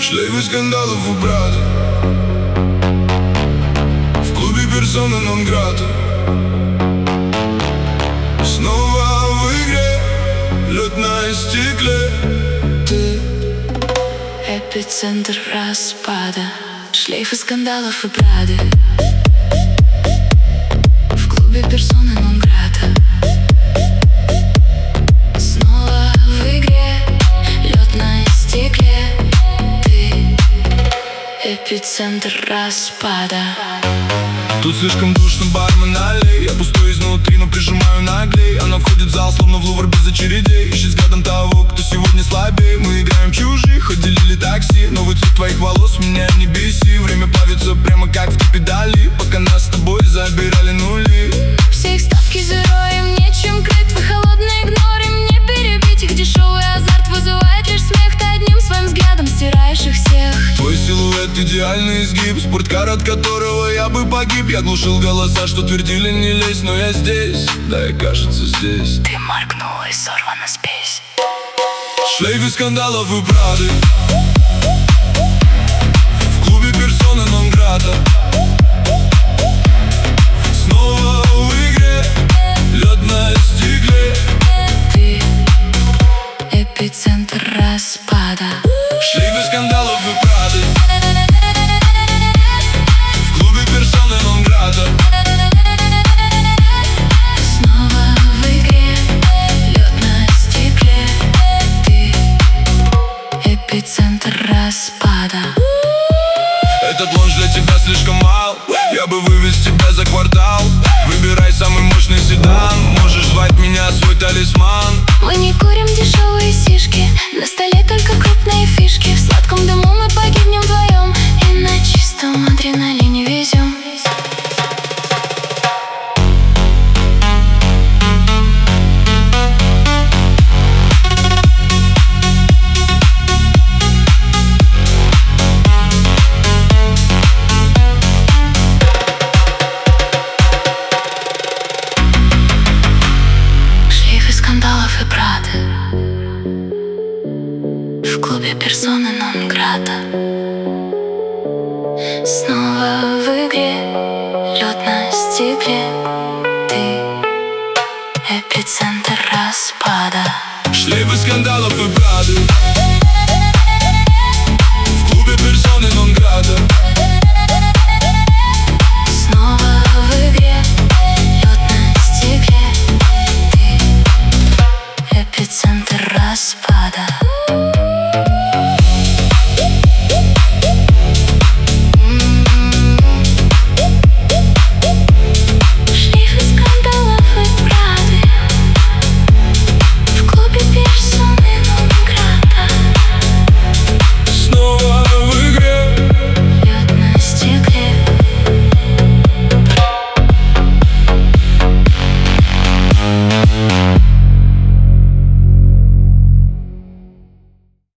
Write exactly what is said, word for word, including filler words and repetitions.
Шлейфы скандалов у брата, в клубе персона нон грата. Снова в игре, лед на стекле. Ты эпицентр распада, шлейфы скандалов и брады. В клубе персона нон грата. Снова в игре, лед на стекле. Ты эпицентр распада. Тут слишком душно, бармен, налей. Я пустой изнутри, но прижимаю наглей. Она входит в зал, словно в Лувр без очередей. Ищет взглядом того, кто сегодня слабее. Мы играем чужих, отделили такси. Новый цвет твоих волос меня не беси. Время плавится прямо как в топе Дали, пока нас с тобой забирали нули. Все их ставки зеро, им нечем крыть. Вы холодный игнор, им не перебить. Их дешевый азарт вызывает лишь смех. Ты одним своим взглядом стираешь их всех. Твой силуэт идеальный изгиб, спорткар, от которого я бы погиб. Я глушил голоса, что твердили не лезь, но я здесь, да, я, кажется, здесь. Ты моргнула и сорвана спесь. Шлейфы скандалов и брады, в клубе персона нон грата. Снова в игре, лед на стекле. Ты эпицентр распада. Шлейфы скандалов и брады, в клубе персона нон грата. Снова в игре, лед на стекле. Ты эпицентр распада. Этот лонж для тебя слишком мал, я бы вывез тебя за квартал. Выбирай самый мощный седан, можешь звать меня свой талисман. Мы не курим дешевые сишки, на столе только крупные фишки. В сладком дыму мы погибнем вдвоем и на чистом адреналине везем. В клубе персона нон грата. Снова в игре, лед на стекле. Ты эпицентр распада. Шлейфы скандалов и брады, в клубе персона нон грата. Снова в игре, лед на стекле. Ты эпицентр распада.